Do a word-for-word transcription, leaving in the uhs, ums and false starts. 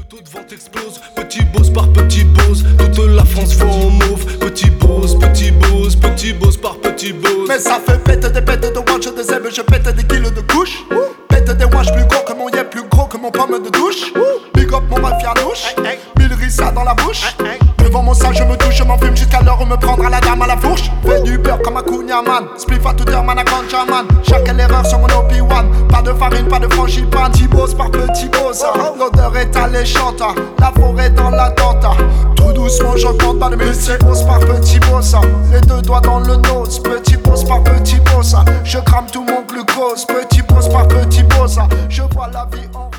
taux de vente explose, petit boss par petit boss. Toute la France voit en mauve. Petit boss, petit boss, petit boss par petit boss. Mais ça fait pète des pètes de watch, des zèbres, je pète des kilos de couches. Pète des watch plus gros que mon yep, plus gros que mon pomme de douche. Big up mon mafia louche, mille rissas dans la bouche. Devant mon sac je me touche, je m'en fume jusqu'à l'heure où me prendra la dame à la fourche. Fais du beurre comme un Cunha man, spliff à toute heure man à ganja man. Chaque erreur sur mon O P one, pas de farine, pas de frangipane. Petit boss par petit boss, l'odeur est alléchante. La forêt dans l'attente, tout doucement j'augmente pas de mes petit boss par petit boss. Les deux doigts dans le nose, petit boss par petit boss. Je crame tout mon glucose, petit boss par petit boss. Je vois la vie en